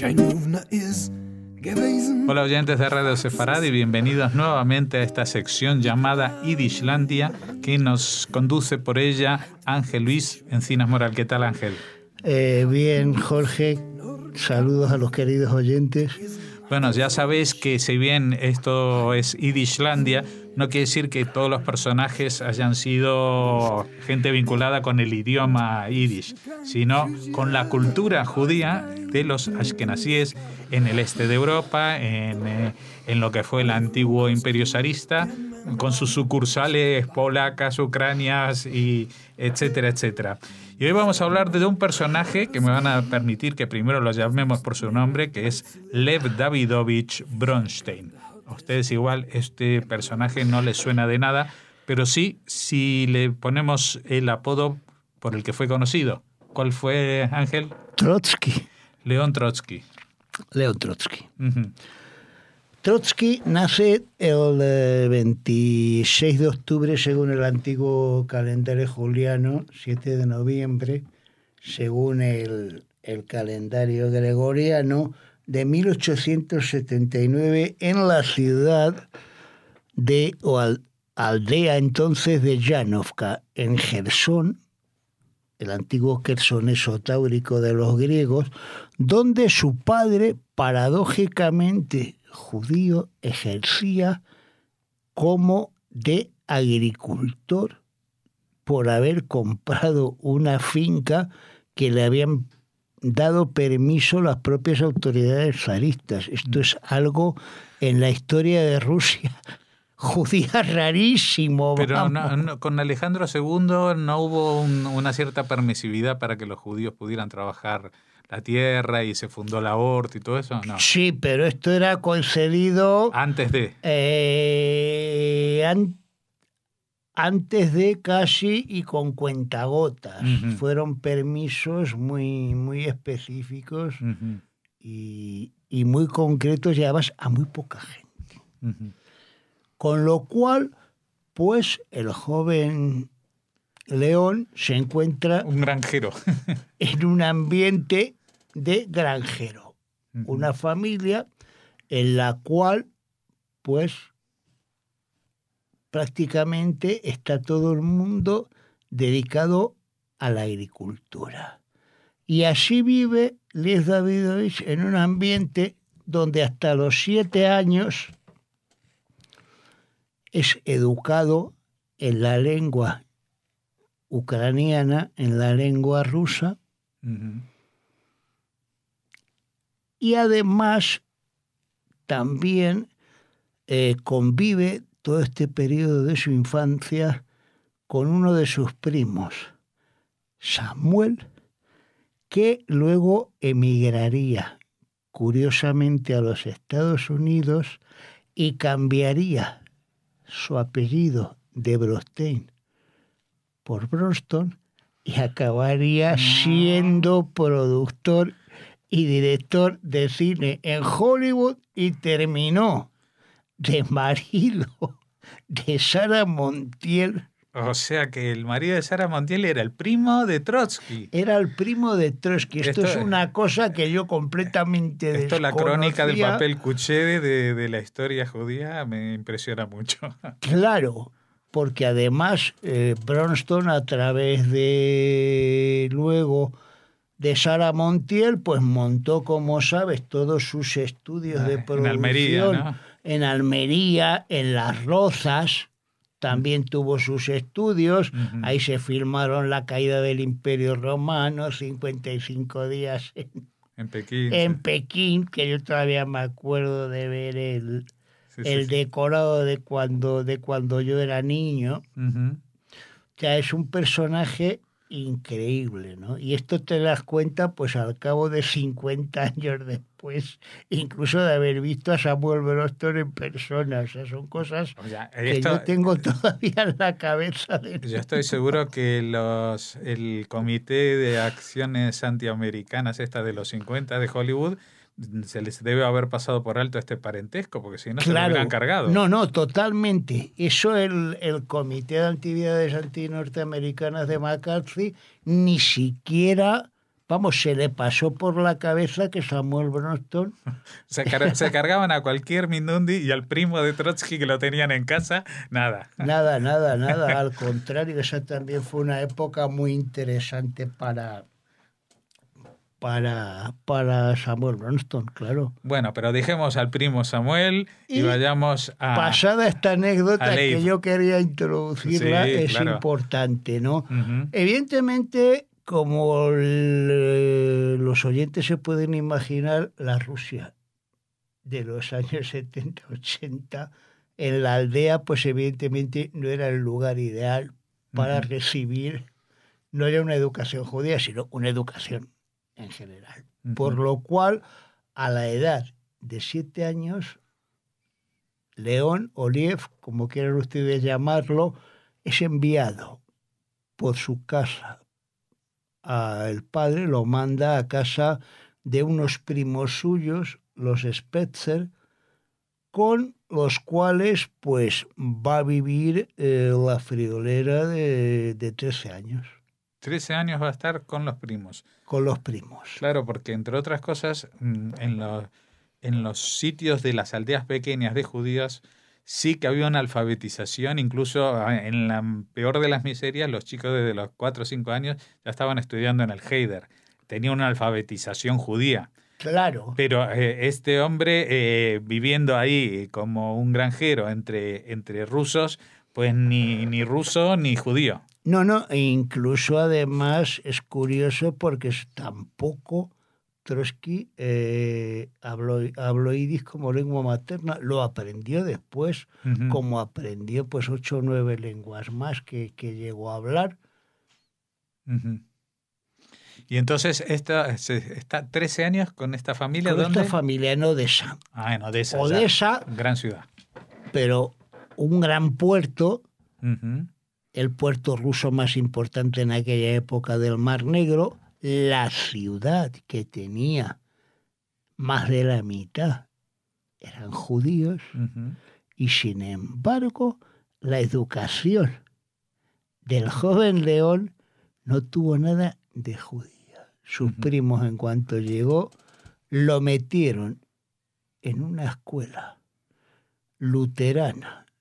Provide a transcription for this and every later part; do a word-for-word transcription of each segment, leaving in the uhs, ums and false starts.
Hola oyentes de Radio Sefarad y bienvenidos nuevamente a esta sección llamada Yiddishlandia que nos conduce por ella Ángel Luis Encinas Moral. ¿Qué tal, Ángel? Eh, bien, Jorge. Saludos a los queridos oyentes. Bueno, ya sabéis que si bien esto es Yiddishlandia, no quiere decir que todos los personajes hayan sido gente vinculada con el idioma yiddish, sino con la cultura judía de los ashkenazíes en el este de Europa, en, eh, en lo que fue el antiguo imperio zarista, con sus sucursales polacas, ucranias, y etcétera, etcétera. Y hoy vamos a hablar de un personaje que me van a permitir que primero lo llamemos por su nombre, que es Lev Davidovich Bronstein. A ustedes igual este personaje no les suena de nada, pero sí si le ponemos el apodo por el que fue conocido. ¿Cuál fue, Ángel? Trotsky. León Trotsky. León Trotsky. Uh-huh. Trotsky nace el eh, veintiséis de octubre, según el antiguo calendario juliano, siete de noviembre, según el, el calendario gregoriano, de mil ochocientos setenta y nueve, en la ciudad de, o al, aldea entonces de Yanovka, en Jersón, el antiguo Quersoneso táurico de los griegos, donde su padre, paradójicamente judío, ejercía como de agricultor por haber comprado una finca que le habían dado permiso las propias autoridades zaristas. Esto es algo en la historia de Rusia judía rarísimo. Pero no, no, con Alejandro segundo no hubo un, una cierta permisividad para que los judíos pudieran trabajar la tierra y se fundó la Hort y todo eso, ¿no? Sí, pero esto era concedido antes de eh, an, antes de casi y con cuentagotas. Uh-huh. Fueron permisos muy muy específicos uh-huh. y, y muy concretos y además a muy poca gente. Uh-huh. Con lo cual, pues el joven León se encuentra un granjero en un ambiente de granjero, uh-huh. una familia en la cual pues prácticamente está todo el mundo dedicado a la agricultura. Y así vive Lev Davidovich en un ambiente donde hasta los siete años es educado en la lengua ucraniana, en la lengua rusa, uh-huh. y además también eh, convive todo este periodo de su infancia con uno de sus primos, Samuel, que luego emigraría curiosamente a los Estados Unidos y cambiaría su apellido de Bronstein por Bronston y acabaría siendo productor y director de cine en Hollywood y terminó de marido de Sara Montiel. O sea que el marido de Sara Montiel era el primo de Trotsky. Era el primo de Trotsky. Esto, esto es una cosa que yo completamente desconocía. Esto, la crónica del papel Kuché de, de la historia judía, me impresiona mucho. Claro, porque además eh, Bronston, a través de luego de Sara Montiel, pues montó, como sabes, todos sus estudios ah, de producción en Almería, ¿no? En Almería, en Las Rozas. También tuvo sus estudios, uh-huh. ahí se filmaron la caída del Imperio Romano, cincuenta y cinco días en, en Pekín, en sí. Pekín, que yo todavía me acuerdo de ver el, sí, el sí, decorado de cuando, de cuando yo era niño. Uh-huh. O sea, es un personaje increíble, ¿no? Y esto te das cuenta pues al cabo de cincuenta años después, incluso de haber visto a Samuel Bronston en persona. O sea, son cosas o sea, esto, que yo tengo todavía en la cabeza. De yo estoy seguro que los el Comité de Acciones Antiamericanas, esta de los cincuenta de Hollywood, se les debe haber pasado por alto este parentesco, porque si no, claro, se lo hubieran cargado. No, no, totalmente. Eso el, el Comité de Actividades Antinorteamericanas de McCarthy ni siquiera vamos, se le pasó por la cabeza que Samuel Bronston... Se, car se cargaban a cualquier Mindundi y al primo de Trotsky que lo tenían en casa, nada. Nada, nada, nada. Al contrario, esa también fue una época muy interesante para... Para, para Samuel Bronston, claro. Bueno, pero dejemos al primo Samuel y, y vayamos a... Pasada esta anécdota que yo quería introducirla, sí, es claro. importante, ¿no? Uh-huh. Evidentemente, como el, los oyentes se pueden imaginar, la Rusia de los años setenta, ochenta, en la aldea, pues evidentemente no era el lugar ideal para uh-huh. recibir, no era una educación judía, sino una educación en general. Uh-huh. Por lo cual, a la edad de siete años, León, Oliev, como quieran ustedes llamarlo, es enviado por su casa. El padre lo manda a casa de unos primos suyos, los Spetzer, con los cuales pues va a vivir eh, la friolera de, de trece años. trece años va a estar con los primos. Con los primos. Claro, porque entre otras cosas, en los, en los sitios de las aldeas pequeñas de judíos sí que había una alfabetización, incluso en la peor de las miserias, los chicos desde los cuatro o cinco años ya estaban estudiando en el Heider. Tenía una alfabetización judía. Claro. Pero eh, este hombre, eh, viviendo ahí como un granjero entre, entre rusos, pues ni, ni ruso ni judío. No, no, e incluso además es curioso porque tampoco Trotsky eh, habló, habló yiddish como lengua materna, lo aprendió después, uh-huh. como aprendió pues ocho o nueve lenguas más que, que llegó a hablar. Uh-huh. Y entonces esta, está trece años con esta familia. Con ¿dónde? esta familia en Odessa. Ah, en Odessa. Odessa, ya, gran ciudad. Pero un gran puerto. Uh-huh. El puerto ruso más importante en aquella época del Mar Negro, la ciudad que tenía más de la mitad eran judíos, uh-huh. y sin embargo la educación del joven León no tuvo nada de judía. Sus uh-huh. primos, en cuanto llegó, lo metieron en una escuela luterana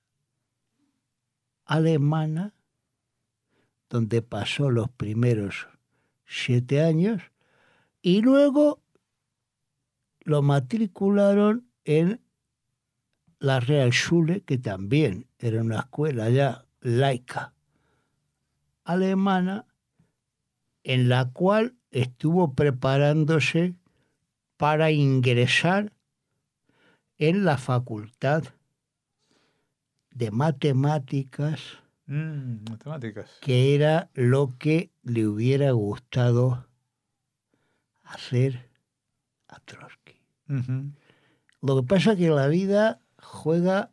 alemana, donde pasó los primeros siete años, y luego lo matricularon en la Realschule, que también era una escuela ya laica alemana, en la cual estuvo preparándose para ingresar en la Facultad de Matemáticas, Mm, matemáticas. que era lo que le hubiera gustado hacer a Trotsky. Uh-huh. Lo que pasa es que la vida juega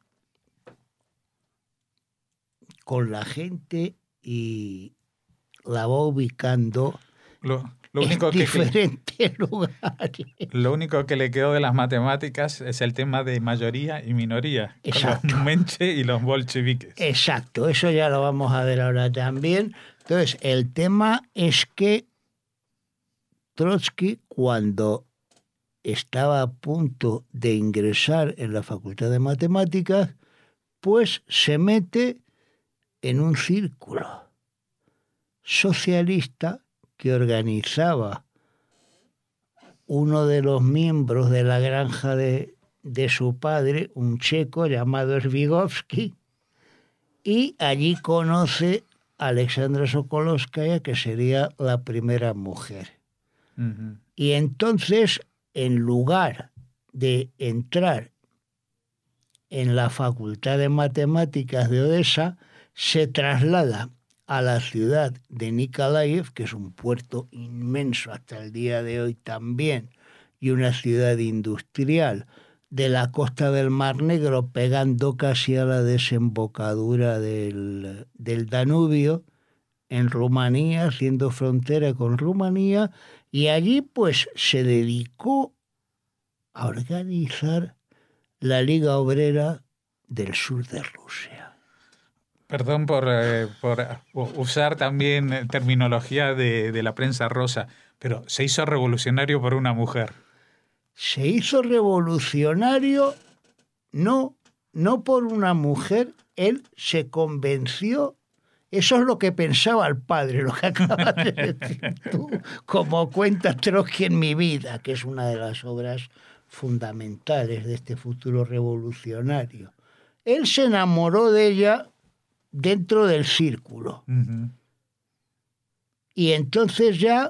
con la gente y la va ubicando lo, lo único en que, diferentes lugares. Lo único que le quedó de las matemáticas es el tema de mayoría y minoría. Exacto. Con los Menche y los bolcheviques. Exacto, eso ya lo vamos a ver ahora también. Entonces, el tema es que Trotsky, cuando estaba a punto de ingresar en la Facultad de Matemáticas, pues se mete en un círculo socialista que organizaba uno de los miembros de la granja de, de su padre, un checo llamado Svigovsky, y allí conoce a Alexandra Sokolovskaya, que sería la primera mujer. Uh-huh. Y entonces, en lugar de entrar en la Facultad de Matemáticas de Odessa, se traslada a la ciudad de Nikolaev, que es un puerto inmenso hasta el día de hoy también, y una ciudad industrial de la costa del Mar Negro, pegando casi a la desembocadura del, del Danubio, en Rumanía, haciendo frontera con Rumanía, y allí pues se dedicó a organizar la Liga Obrera del sur de Rusia. Perdón por, eh, por usar también terminología de, de la prensa rosa, pero se hizo revolucionario por una mujer. Se hizo revolucionario no, no por una mujer, él se convenció. Eso es lo que pensaba el padre, lo que acabas de decir tú, como cuenta Trotsky en Mi vida, que es una de las obras fundamentales de este futuro revolucionario. Él se enamoró de ella dentro del círculo. Uh-huh. Y entonces ya,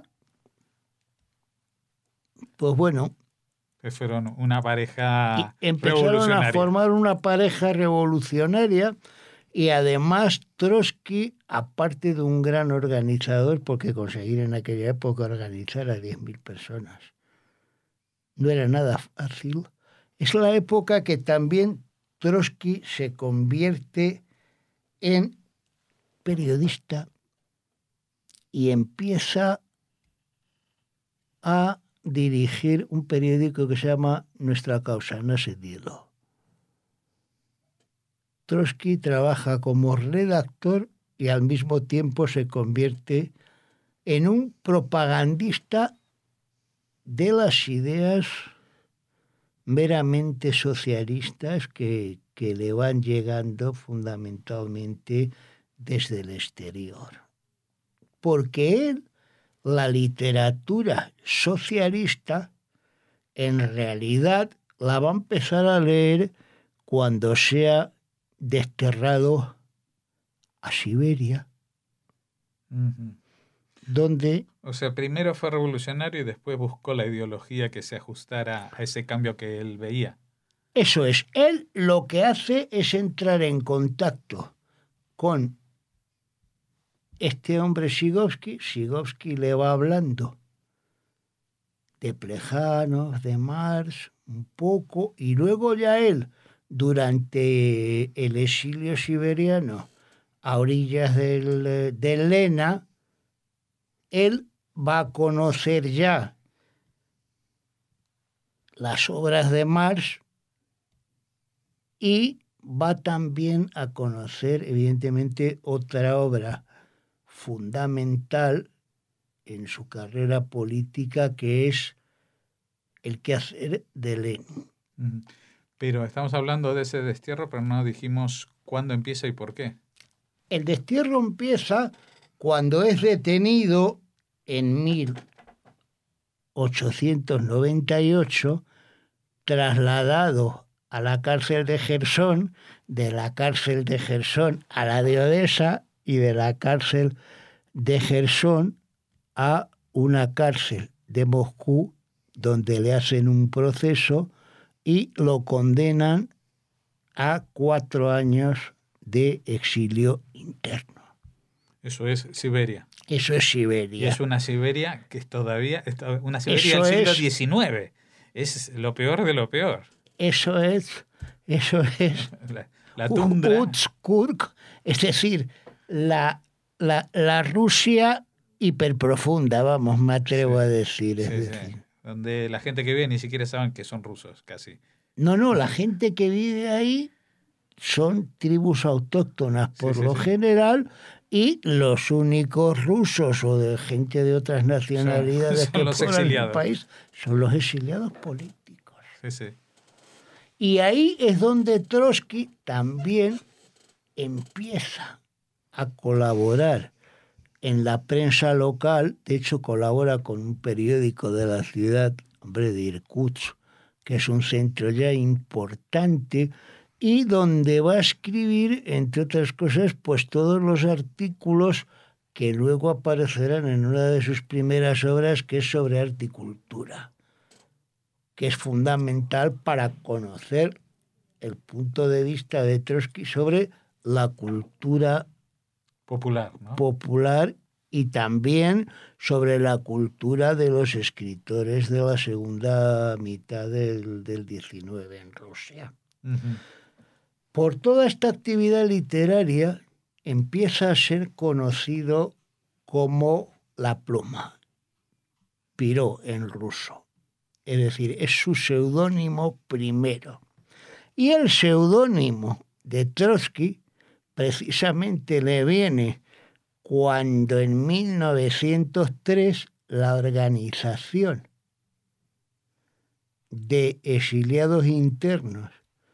pues bueno, que fueron una pareja empezaron a formar una pareja revolucionaria. Y además Trotsky, aparte de un gran organizador, porque conseguir en aquella época organizar a diez mil personas no era nada fácil, es la época que también Trotsky se convierte en periodista y empieza a dirigir un periódico que se llama Nuestra Causa, Nasze Dielo. Trotsky trabaja como redactor y al mismo tiempo se convierte en un propagandista de las ideas meramente socialistas que, que le van llegando fundamentalmente desde el exterior. Porque él, la literatura socialista, en realidad la va a empezar a leer cuando sea desterrado a Siberia, uh-huh. donde... O sea, primero fue revolucionario y después buscó la ideología que se ajustara a ese cambio que él veía. Eso es, él lo que hace es entrar en contacto con este hombre Vygotsky. Vygotsky le va hablando de Plejánov, de Marx, un poco, y luego ya él, durante el exilio siberiano, a orillas del, del Lena, él va a conocer ya las obras de Marx y va también a conocer, evidentemente, otra obra fundamental en su carrera política, que es El quehacer de Lenin. Uh-huh. Pero estamos hablando de ese destierro, pero no dijimos cuándo empieza y por qué. El destierro empieza cuando es detenido en mil ochocientos noventa y ocho, trasladado a la cárcel de Jersón, de la cárcel de Jersón a la de Odessa y de la cárcel de Jersón a una cárcel de Moscú, donde le hacen un proceso y lo condenan a cuatro años de exilio interno. Eso es Siberia. Eso es Siberia. Y es una Siberia que es todavía una Siberia Eso del siglo es, diecinueve. Es lo peor de lo peor. Eso es, eso es la, la tundra. Utskuk, es decir, la, la, la Rusia hiperprofunda, vamos, me atrevo sí, a decir. Es sí, decir. Sí. Donde la gente que vive ni siquiera saben que son rusos, casi. No, no, la gente que vive ahí son tribus autóctonas por sí, sí, lo sí. general, y los únicos rusos o de gente de otras nacionalidades son, son que los poblan exiliados. el país son los exiliados políticos. Sí, sí. Y ahí es donde Trotsky también empieza a colaborar en la prensa local. De hecho, colabora con un periódico de la ciudad, hombre, de Irkutsk, que es un centro ya importante, y donde va a escribir, entre otras cosas, pues todos los artículos que luego aparecerán en una de sus primeras obras, que es sobre arte y cultura, que es fundamental para conocer el punto de vista de Trotsky sobre la cultura popular, ¿no? popular y también sobre la cultura de los escritores de la segunda mitad del, del diecinueve en Rusia. Uh-huh. Por toda esta actividad literaria empieza a ser conocido como la pluma, Piró en ruso. Es decir, es su seudónimo primero. Y el seudónimo de Trotsky precisamente le viene cuando en mil novecientos tres la Organización de Exiliados Internos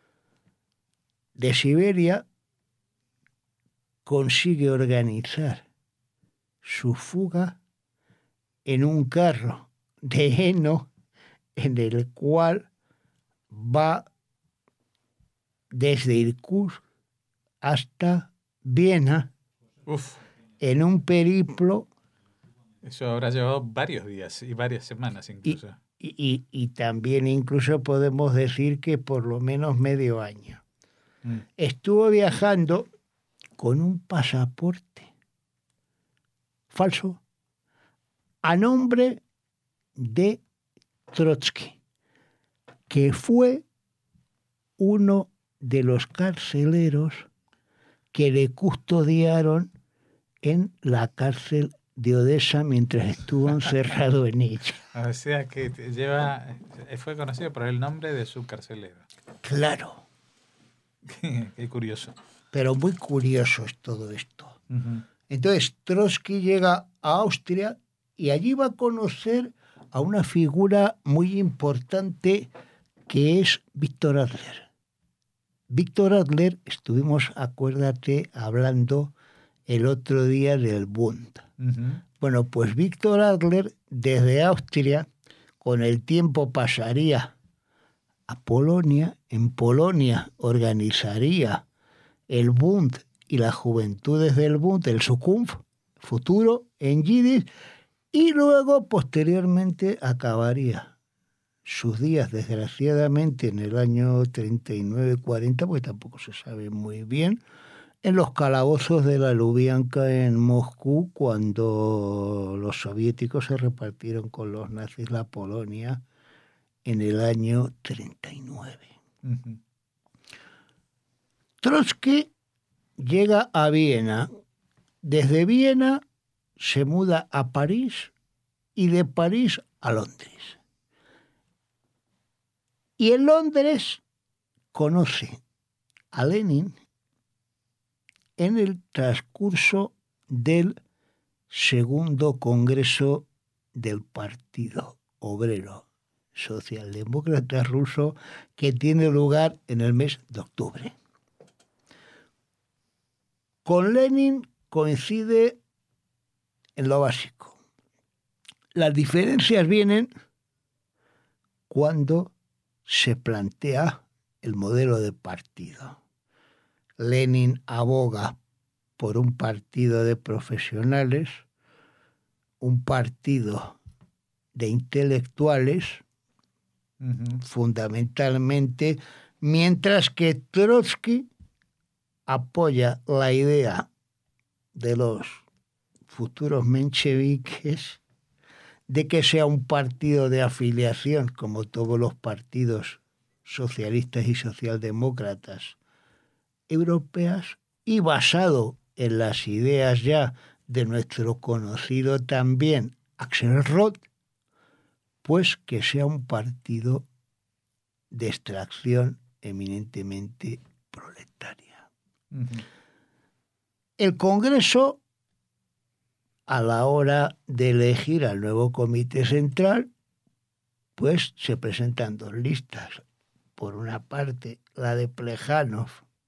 de Siberia consigue organizar su fuga en un carro de heno en el cual va desde Irkutsk hasta Viena. Uf. En un periplo. Eso habrá llevado varios días y varias semanas incluso. Y, y, y también incluso podemos decir que por lo menos medio año. Mm. Estuvo viajando con un pasaporte falso a nombre de Trotsky, que fue uno de los carceleros que le custodiaron en la cárcel de Odessa mientras estuvo encerrado en ella. O sea que lleva, fue conocido por el nombre de su carcelero. Claro. Qué, qué curioso. Pero muy curioso es todo esto. Uh-huh. Entonces Trotsky llega a Austria y allí va a conocer a una figura muy importante que es Víctor Adler. Víctor Adler, estuvimos, acuérdate, hablando el otro día del Bund. Uh-huh. Bueno, pues Víctor Adler desde Austria con el tiempo pasaría a Polonia. En Polonia organizaría el Bund y las juventudes del Bund, el Zukunft, futuro, en Yiddish, y luego posteriormente acabaría sus días, desgraciadamente, en el año treinta y nueve cuarenta, porque tampoco se sabe muy bien, en los calabozos de la Lubyanka en Moscú, cuando los soviéticos se repartieron con los nazis la Polonia en el año treinta y nueve. Uh-huh. Trotsky llega a Viena. Desde Viena se muda a París y de París a Londres. Y en Londres conoce a Lenin en el transcurso del segundo Congreso del Partido Obrero Socialdemócrata Ruso, que tiene lugar en el mes de octubre. Con Lenin coincide en lo básico. Las diferencias vienen cuando se plantea el modelo de partido. Lenin aboga por un partido de profesionales, un partido de intelectuales, uh-huh, fundamentalmente, mientras que Trotsky apoya la idea de los futuros mencheviques de que sea un partido de afiliación, como todos los partidos socialistas y socialdemócratas europeas, y basado en las ideas ya de nuestro conocido también Axelrod, pues que sea un partido de extracción eminentemente proletaria. uh-huh. El Congreso, a la hora de elegir al nuevo Comité Central, pues se presentan dos listas. Por una parte, la de Plejánov,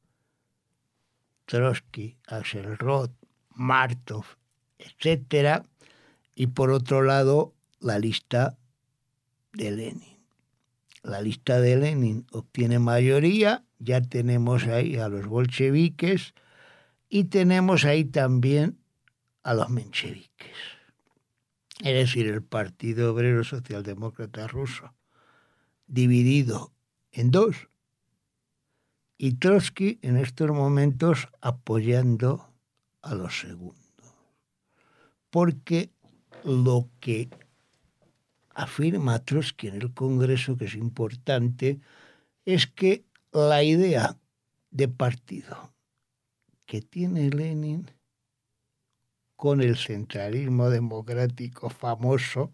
Trotsky, Axelrod, Martov, etcétera, y por otro lado, la lista de Lenin. La lista de Lenin obtiene mayoría, ya tenemos ahí a los bolcheviques y tenemos ahí también a los mencheviques. Es decir, el Partido Obrero Socialdemócrata Ruso, dividido en dos, y Trotsky en estos momentos apoyando a los segundos. Porque lo que afirma Trotsky en el Congreso, que es importante, es que la idea de partido que tiene Lenin con el centralismo democrático famoso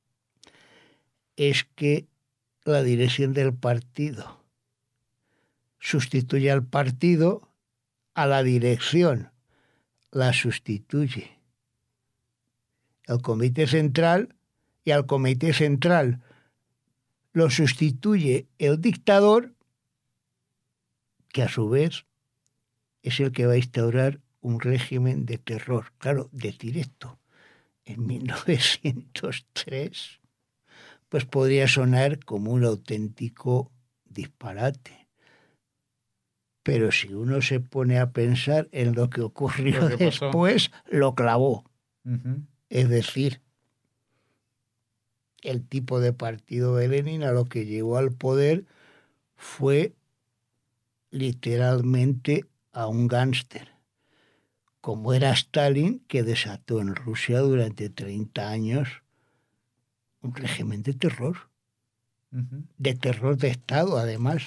es que la dirección del partido sustituye al partido a la dirección, la sustituye el Comité Central, y al Comité Central lo sustituye el dictador, que a su vez es el que va a instaurar un régimen de terror. Claro, decir esto en mil novecientos tres, pues podría sonar como un auténtico disparate. Pero si uno se pone a pensar en lo que ocurrió lo que después, lo clavó. Uh-huh. Es decir, el tipo de partido de Lenin a lo que llegó al poder fue literalmente a un gángster, como era Stalin, que desató en Rusia durante treinta años un régimen de terror, uh-huh. de terror de Estado, además.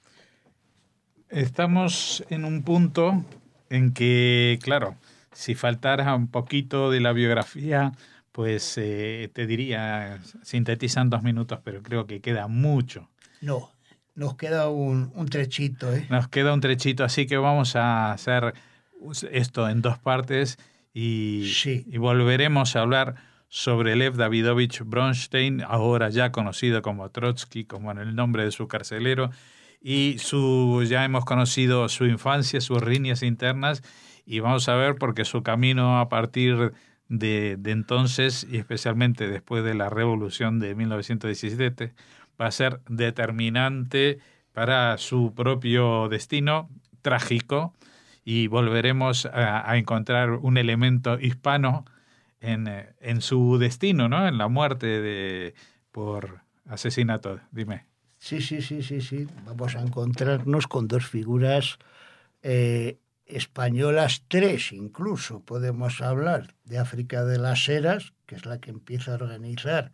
Estamos en un punto en que, claro, si faltara un poquito de la biografía, pues eh, te diría, sintetizan dos minutos, pero creo que queda mucho. No, nos queda un, un trechito, ¿eh? Nos queda un trechito, así que vamos a hacer esto en dos partes y, sí. y volveremos a hablar sobre Lev Davidovich Bronstein, ahora ya conocido como Trotsky, como en el nombre de su carcelero, y su ya hemos conocido su infancia, sus riñas internas, y vamos a ver porque su camino a partir de, de entonces, y especialmente después de la revolución de mil novecientos diecisiete, va a ser determinante para su propio destino trágico, y volveremos a, a encontrar un elemento hispano en, en su destino, ¿no? En la muerte de por asesinato. Dime. Sí, sí, sí, sí, sí. Vamos a encontrarnos con dos figuras eh, españolas, tres incluso. Podemos hablar de África de las Heras, que es la que empieza a organizar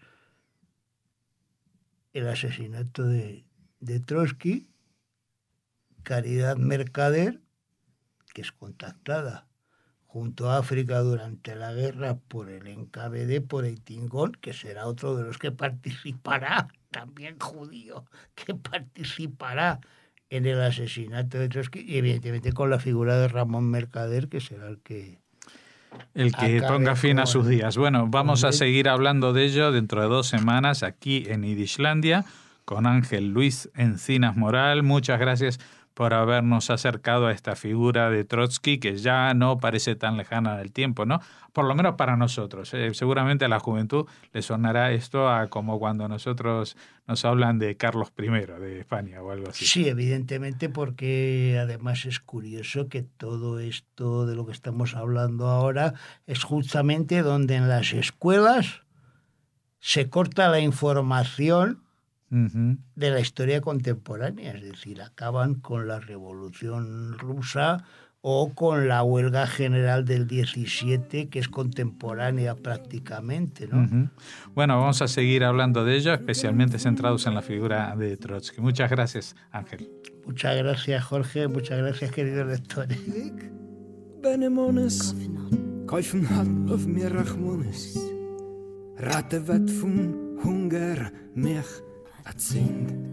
el asesinato de, de Trotsky, Caridad Mercader, que es contactada junto a África durante la guerra por el N K V D, por Eitingón, que será otro de los que participará, también judío, que participará en el asesinato de Trotsky, y evidentemente con la figura de Ramón Mercader, que será el que... El que ponga fin a sus días. Bueno, vamos a seguir hablando de ello dentro de dos semanas aquí en Idishlandia con Ángel Luis Encinas Moral. Muchas gracias por habernos acercado a esta figura de Trotsky, que ya no parece tan lejana del tiempo, ¿no? Por lo menos para nosotros. Eh, seguramente a la juventud le sonará esto a como cuando nosotros nos hablan de Carlos primero de España o algo así. Sí, evidentemente, porque además es curioso que todo esto de lo que estamos hablando ahora es justamente donde en las escuelas se corta la información Uh-huh. de la historia contemporánea, es decir, acaban con la Revolución Rusa o con la huelga general del diecisiete, que es contemporánea prácticamente, ¿no? Uh-huh. Bueno, vamos a seguir hablando de ello, especialmente centrados en la figura de Trotsky. Muchas gracias, Ángel. Muchas gracias, Jorge. Muchas gracias, queridos lectores. Hunger mich erzählt.